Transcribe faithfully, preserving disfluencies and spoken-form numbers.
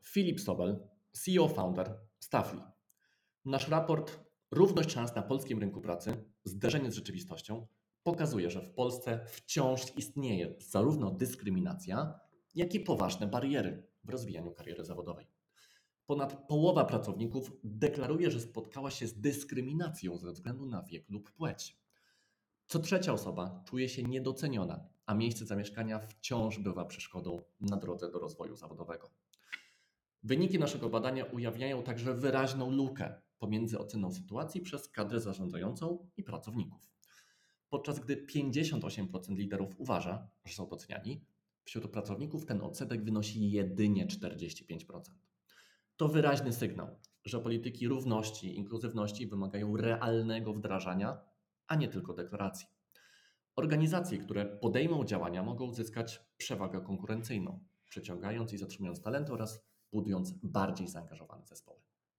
Filip Sobel, C E O Founder Staffli. Nasz raport Równość szans na polskim rynku pracy, zderzenie z rzeczywistością pokazuje, że w Polsce wciąż istnieje zarówno dyskryminacja, jak i poważne bariery w rozwijaniu kariery zawodowej. Ponad połowa pracowników deklaruje, że spotkała się z dyskryminacją ze względu na wiek lub płeć. Co trzecia osoba czuje się niedoceniona, a miejsce zamieszkania wciąż bywa przeszkodą na drodze do rozwoju zawodowego. Wyniki naszego badania ujawniają także wyraźną lukę pomiędzy oceną sytuacji przez kadrę zarządzającą i pracowników. Podczas gdy pięćdziesiąt osiem procent liderów uważa, że są doceniani, wśród pracowników ten odsetek wynosi jedynie czterdzieści pięć procent. To wyraźny sygnał, że polityki równości i inkluzywności wymagają realnego wdrażania, a nie tylko deklaracji. Organizacje, które podejmą działania, mogą uzyskać przewagę konkurencyjną, przyciągając i zatrzymując talenty oraz budując bardziej zaangażowane zespoły.